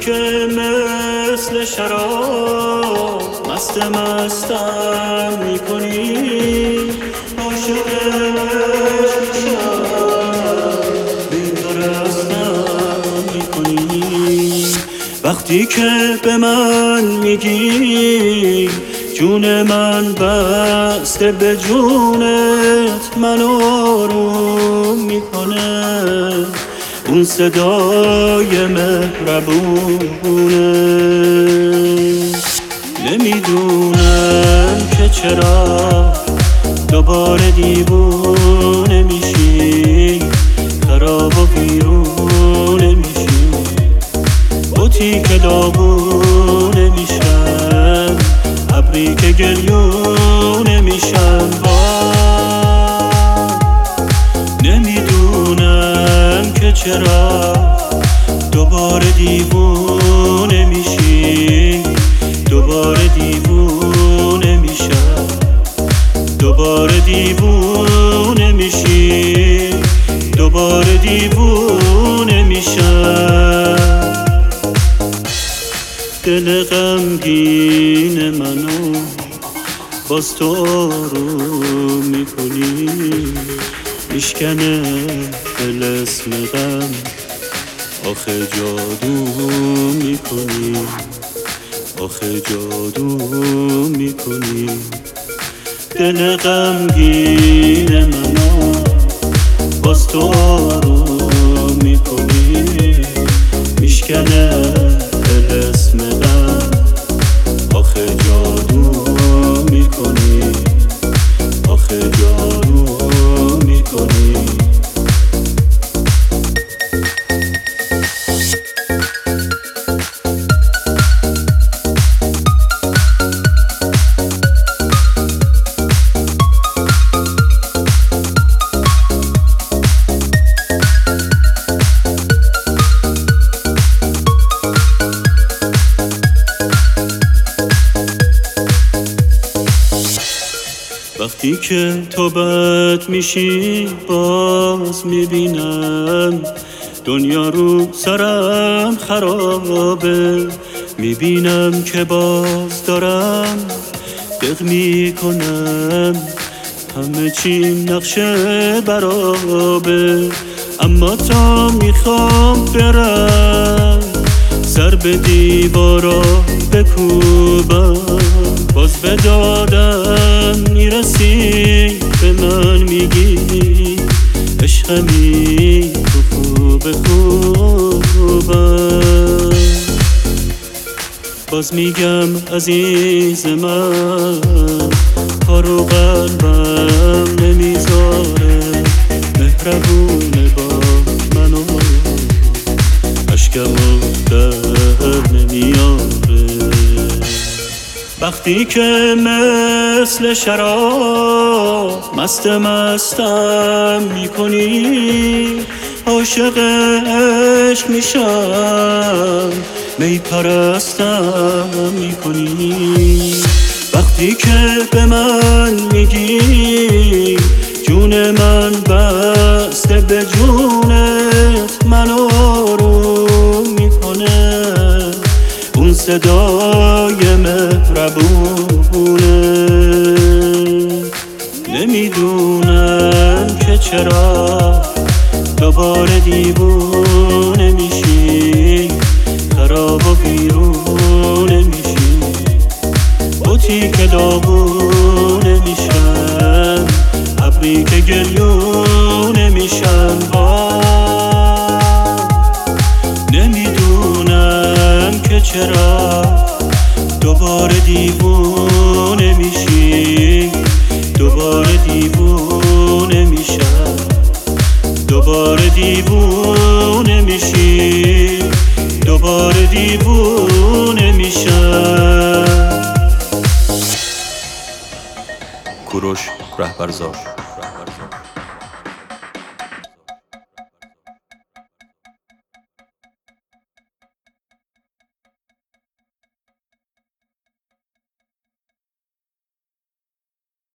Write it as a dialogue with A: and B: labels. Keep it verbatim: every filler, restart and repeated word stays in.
A: که مثل شراب مست مستم میکنی، عاشق عشق میشم، بی‌پرستم میکنی. وقتی که به من میگی جون من بسته به جونت، من آروم میکنه اون صدای مهربونه. نمیدونم که چرا دوباره دیوونه میشی، خراب و ویرونه میشی، بوتی که داغونه میشم، ابری که گریونه میشم. نمیدونم که چرا دوباره دیوونه میشی، دوباره دیوونه میشم، دوباره دیوونه میشی، دوباره دیوونه میشم. دل غمگین منو باز تو آروم میکنی، میشکنه طلسم غم، آخه جادو میکنی، آخه جادو میکنی. دل غمگین منو باز تو آروم میکنی، میشکنه طلسم غم، آخه جادو میکنی، آخه جادو میکنی. وقتی که تو بد میشی باز میبینم دنیا رو سرم خرابه، میبینم که باز دارم دق میکنم، همه چی نقشه برابه. اما تا میخوام برم سر به دیوارا بکوبم، باز به دادم میرسی، به من میگی عشقمی تو خوب خوبم. باز میگم عزیز من کارو قلبم نمیذاره، مهربونه با منو، اشکمو در نمیاره. وقتی که مثل شراب مست مستم میکنی، عاشق عشق میشم، می پرستم میکنی. وقتی که به من میگی جون من بسته به جونت، من آروم میکنه اون صدای مهربونه. نمیدونم که چرا دوباره دیوونه میشی، خراب و ویرونه میشی، بوتی که داغونه میشم، ابری که گریونه میشم. نمیدونم که چرا دوباره دیوونه میشی، دوباره دیوونه میشم، دوباره دیوونه میشی، دوباره دیوونه میشم.
B: کوروش رهبرزاد.